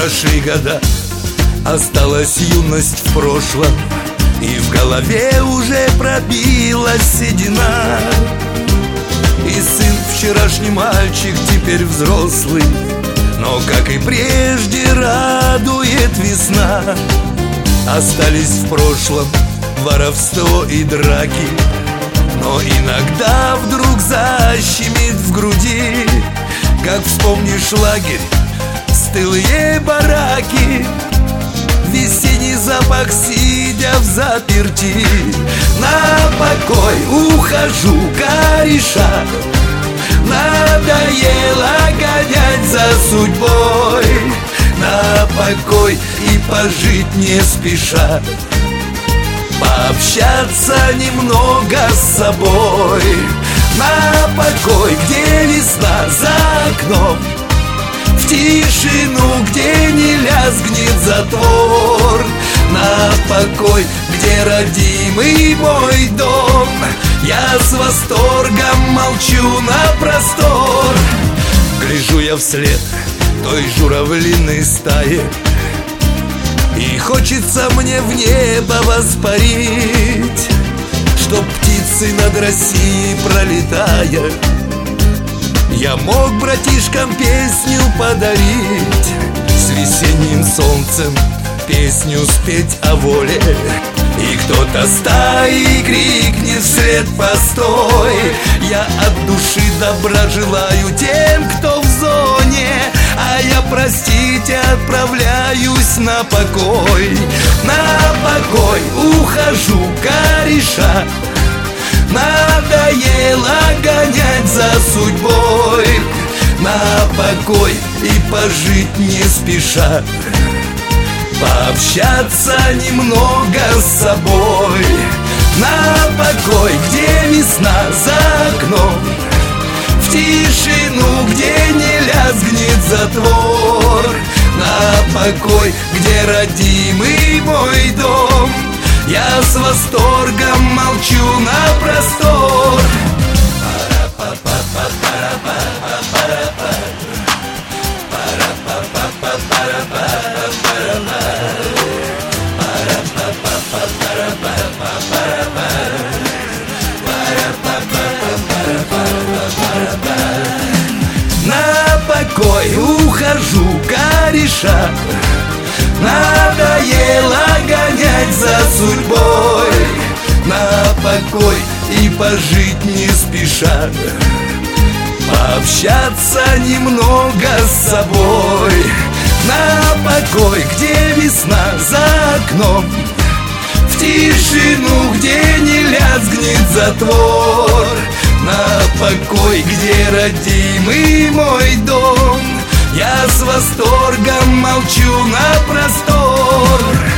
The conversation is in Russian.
прошли года, осталась юность в прошлом, и в голове уже пробилась седина. И сын, вчерашний мальчик, теперь взрослый, но, как и прежде, радует весна. Остались в прошлом воровство и драки, но иногда вдруг защемит в груди, как вспомнишь лагерь, стылые бараки, весенний запах, сидя в заперти. На покой ухожу кореша, надоело гонять за судьбой. На покой и пожить не спеша, пообщаться немного с собой. На покой, где весна за окном, в тишину, где не лязгнет затвор. На покой, где родимый мой дом, я с восторгом молчу на простор. Гляжу я вслед той журавлиной стае, и хочется мне в небо воспарить, чтоб птицы над Россией пролетая, я мог братишкам песню подарить. С весенним солнцем песню спеть о воле, и кто-то стаи крикнет вслед: постой! Я от души добра желаю тем, кто в зоне, а я, простите, отправляюсь на покой. На покой ухожу кореша, надоело гонять за судьбой. На покой и пожить не спеша, пообщаться немного с собой. На покой, где весна за окном, в тишину, где не лязгнет затвор. На покой, где родимый мой дом, я с восторгом молчу на простор. На покой ухожу кореша, надоело гонять за судьбой. На покой и пожить не спеша, пообщаться немного с собой. На покой, где весна за окном, в тишину, где не лязгнет затвор. На покой, где родимый мой дом, я с восторгом молчу на простор.